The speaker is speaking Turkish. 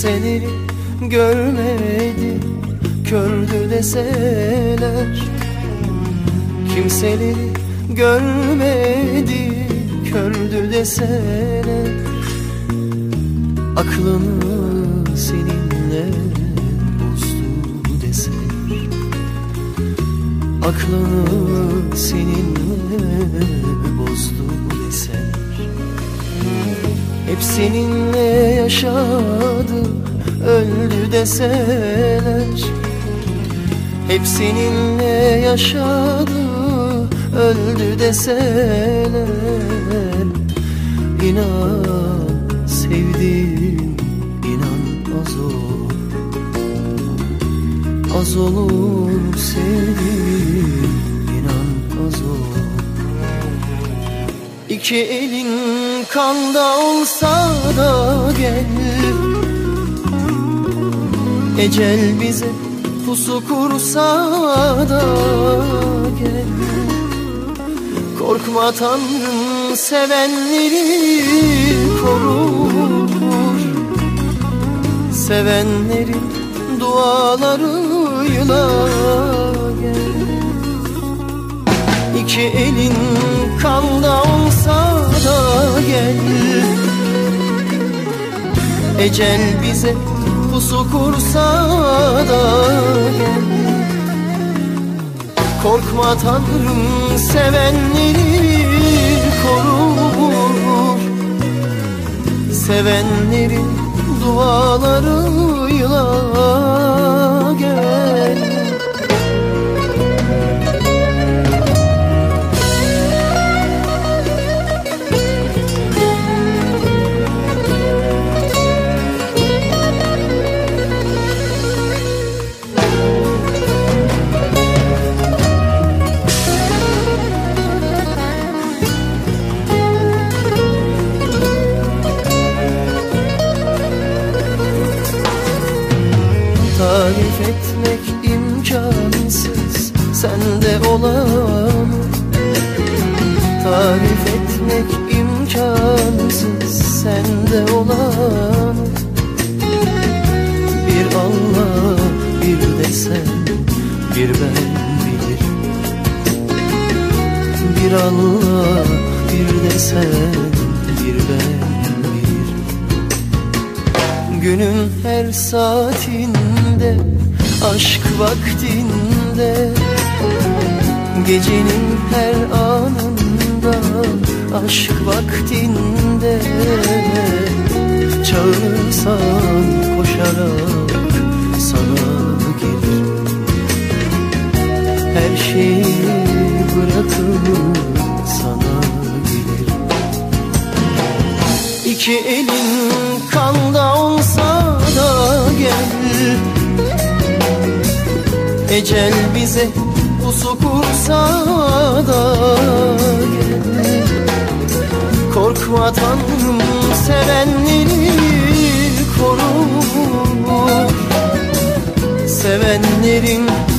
Kimseleri görmedi, kördü deseler. Kimseleri görmedi, kördü deseler. Aklını seninle bozdu deseler. Aklını seninle bozdu deseler. Hep seninle yaşadı, öldü deseler. Hep seninle yaşadı, öldü deseler. İnan sevdim, inan az olur. Az olur sevdim, inan az olur. İki elin kanda olsa da gel, ecel bize pusu kursa da gel. Korkma Tanrım sevenleri korur, sevenlerin dualarıyla gel. İki elin kanda olsa da gel, ecel bize pusu kursa da gel. Korkma Tanrım sevenleri korur, sevenlerin dualarıyla gel. Tarif etmek imkansız sende olanı. Tarif etmek imkansız sende olanı. Bir Allah bir de sen, bir ben bilir. Bir Allah bir de sen, bir ben bilir. Günün her saatinde, aşk vaktinde, gecenin her anında, aşk vaktinde. Çağırsan koşarak sana gelir. Her şeyi bırakıp sana gelir. İki elin kanda olsa da gel, ecel bize pusu kursa da gel. Korkma Tanrım sevenleri korur, sevenlerin